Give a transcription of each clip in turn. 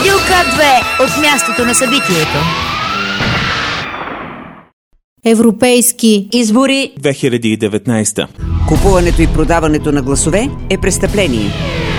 Радио К2 от мястото на събитието. Европейски избори 2019. Купуването и продаването на гласове е престъпление.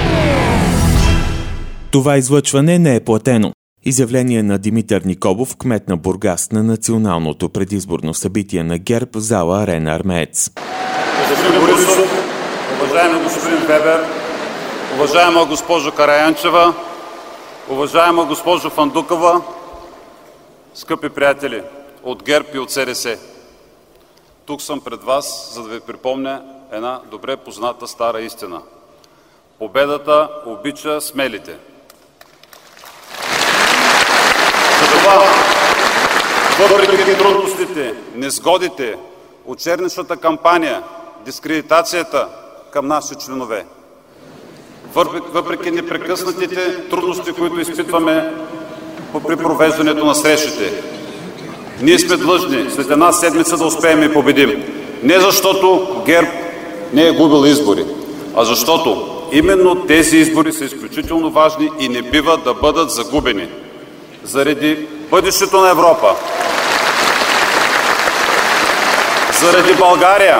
Това излъчване не е платено. Изявление на Димитър Николов, кмет на Бургас, на националното предизборно събитие на ГЕРБ в зала Арена Армеец. Господин Борисов, уважаеми господин Вебер, уважаема госпожо Караянчева, уважаема госпожо Фандукова, скъпи приятели от ГЕРБ и от СДС. Тук съм пред вас, за да ви припомня една добре позната стара истина. Победата обича смелите. Затова, въпреки трудностите, несгодите, очерничната кампания, дискредитацията към наши членове, въпреки непрекъснатите трудности, които изпитваме при провеждането на срещите, ние сме длъжни след една седмица да успеем и победим. Не защото ГЕРБ не е губил избори, а защото именно тези избори са изключително важни и не бива да бъдат загубени. Заради бъдещето на Европа, заради България,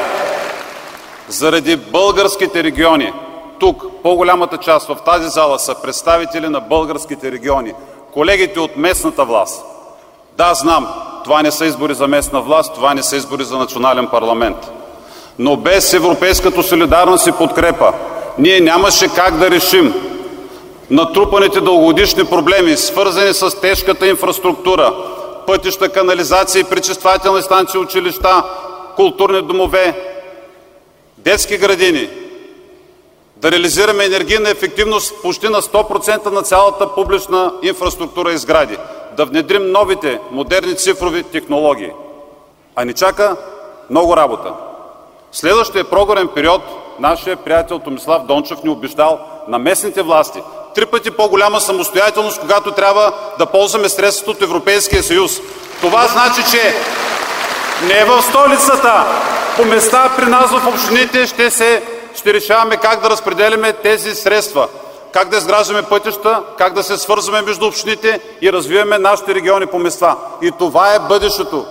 заради българските региони. Тук по-голямата част в тази зала са представители на българските региони, колегите от местната власт. Да, знам, това не са избори за местна власт, това не са избори за национален парламент. Но без европейската солидарност и подкрепа ние нямаше как да решим натрупаните дългогодишни проблеми, свързани с тежката инфраструктура, пътища, канализации, пречиствателни станции, училища, културни домове, детски градини, да реализираме енергийна ефективност почти на 100% на цялата публична инфраструктура и сгради, да внедрим новите модерни цифрови технологии. А ни чака много работа. В следващия програмен период нашия приятел Томислав Дончев ни обещал на местните власти 3 пъти по-голяма самостоятелност, когато трябва да ползваме средствата от Европейския съюз. Това значи, че не в столицата, по места при нас в общините ще решаваме как да разпределяме тези средства, как да изграждаме пътища, как да се свързваме между общините и развиваме нашите региони по места. И това е бъдещето.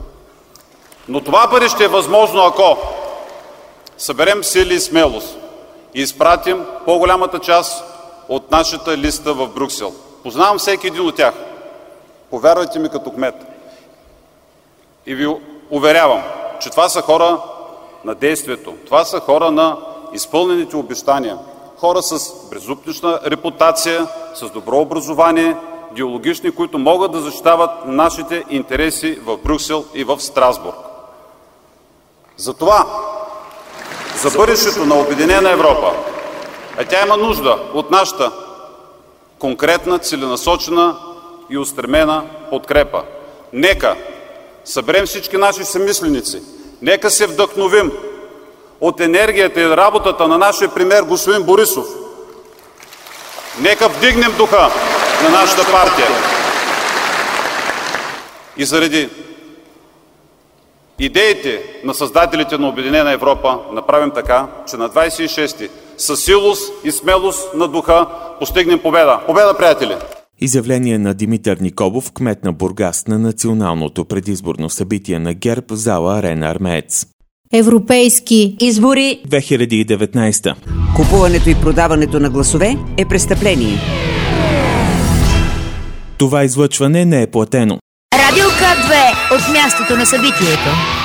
Но това бъдеще е възможно, ако съберем сили и смелост и изпратим по-голямата част от нашата листа в Брюксел. Познавам всеки един от тях. Повярвайте ми като кмет. И ви уверявам, че това са хора на действието. Това са хора на изпълнените обещания. Хора с безупречна репутация, с добро образование, диалогични, които могат да защитават нашите интереси в Брюксел и в Страсбург. Затова, за бъдещето на Обединена Европа, тя има нужда от нашата конкретна, целенасочена и устремена подкрепа. Нека съберем всички наши съмисленици, нека се вдъхновим от енергията и работата на нашия премиер господин Борисов. Нека вдигнем духа на нашата партия. И заради идеите на създателите на Обединена Европа направим така, че на 26-ти със силост и смелост на духа постигнем победа. Победа, приятели! Изявление на Димитър Николов, кмет на Бургас, на националното предизборно събитие на ГЕРБ в зала Арена Армеец. Европейски избори 2019. Купуването и продаването на гласове е престъпление. Това излъчване не е платено. Радио К2 от мястото на събитието.